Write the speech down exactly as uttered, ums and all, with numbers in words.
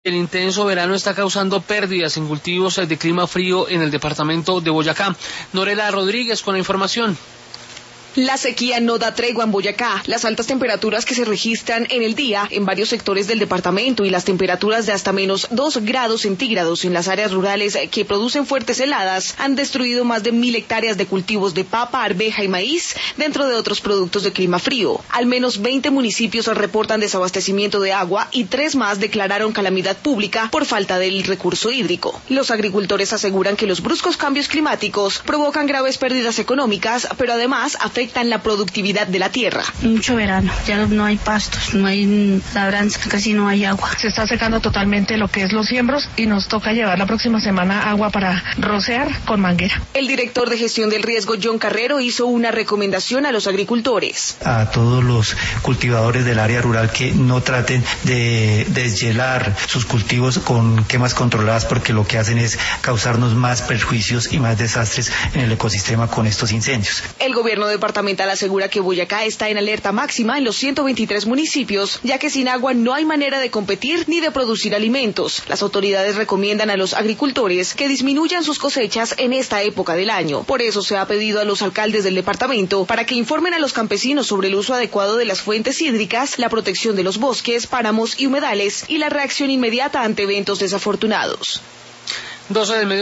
El intenso verano está causando pérdidas en cultivos de clima frío en el departamento de Boyacá. Norela Rodríguez con la información. La sequía no da tregua en Boyacá. Las altas temperaturas que se registran en el día en varios sectores del departamento y las temperaturas de hasta menos dos grados centígrados en las áreas rurales que producen fuertes heladas han destruido más de mil hectáreas de cultivos de papa, arveja y maíz, dentro de otros productos de clima frío. Al menos veinte municipios reportan desabastecimiento de agua y tres más declararon calamidad pública por falta del recurso hídrico. Los agricultores aseguran que los bruscos cambios climáticos provocan graves pérdidas económicas, pero además afectan en la productividad de la tierra. Mucho verano, ya no hay pastos, no hay labranza, casi no hay agua. Se está secando totalmente lo que es los siembros y nos toca llevar la próxima semana agua para rocear con manguera. El director de gestión del riesgo, John Carrero, hizo una recomendación a los agricultores. A todos los cultivadores del área rural que no traten de deshielar sus cultivos con quemas controladas, porque lo que hacen es causarnos más perjuicios y más desastres en el ecosistema con estos incendios. El gobierno departamental asegura que Boyacá está en alerta máxima en los ciento veintitrés municipios, ya que sin agua no hay manera de competir ni de producir alimentos. Las autoridades recomiendan a los agricultores que disminuyan sus cosechas en esta época del año. Por eso se ha pedido a los alcaldes del departamento para que informen a los campesinos sobre el uso adecuado de las fuentes hídricas, la protección de los bosques, páramos y humedales y la reacción inmediata ante eventos desafortunados. doce del